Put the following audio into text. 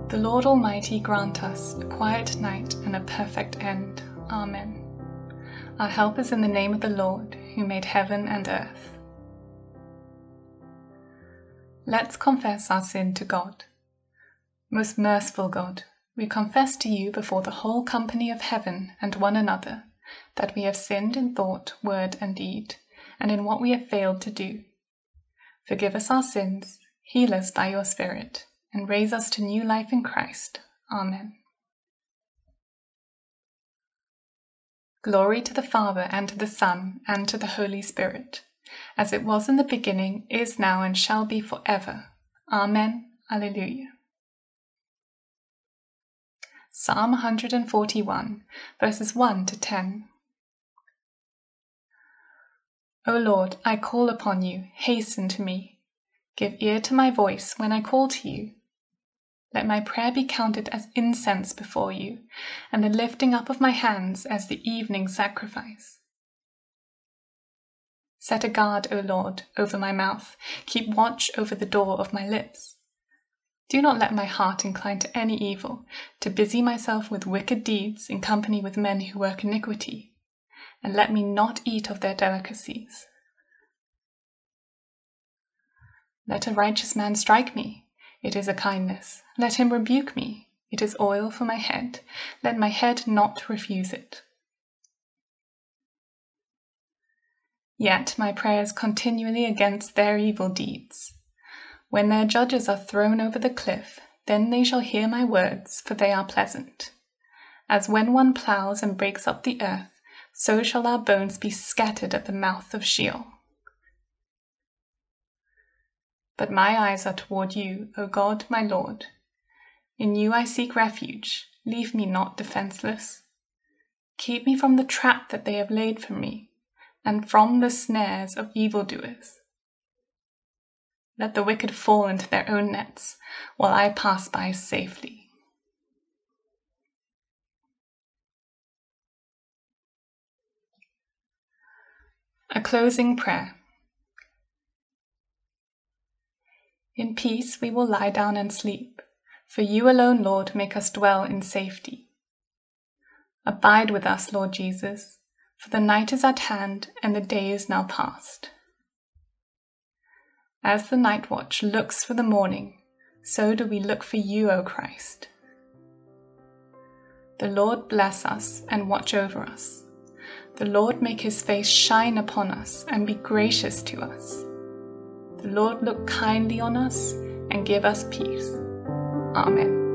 The Lord Almighty grant us a quiet night and a perfect end. Amen. Our help is in the name of the Lord, who made heaven and earth. Let's confess our sin to God. Most merciful God, we confess to you before the whole company of heaven and one another that we have sinned in thought, word, and deed, and in what we have failed to do. Forgive us our sins, heal us by your Spirit, and raise us to new life in Christ. Amen. Glory to the Father, and to the Son, and to the Holy Spirit, as it was in the beginning, is now, and shall be forever. Amen. Alleluia. Psalm 141, verses 1 to 10. O Lord, I call upon you, hasten to me. Give ear to my voice when I call to you. Let my prayer be counted as incense before you, and the lifting up of my hands as the evening sacrifice. Set a guard, O Lord, over my mouth. Keep watch over the door of my lips. Do not let my heart incline to any evil, to busy myself with wicked deeds in company with men who work iniquity, and let me not eat of their delicacies. Let a righteous man strike me. It is a kindness. Let him rebuke me. It is oil for my head. Let my head not refuse it. Yet my prayers continually against their evil deeds. When their judges are thrown over the cliff, then they shall hear my words, for they are pleasant. As when one ploughs and breaks up the earth, so shall our bones be scattered at the mouth of Sheol. But my eyes are toward you, O God, my Lord. In you I seek refuge. Leave me not defenseless. Keep me from the trap that they have laid for me, and from the snares of evildoers. Let the wicked fall into their own nets, while I pass by safely. A closing prayer. In peace we will lie down and sleep, for you alone, Lord, make us dwell in safety. Abide with us, Lord Jesus, for the night is at hand and the day is now past. As the night watch looks for the morning, so do we look for you, O Christ. The Lord bless us and watch over us. The Lord make his face shine upon us and be gracious to us. The Lord look kindly on us and give us peace. Amen.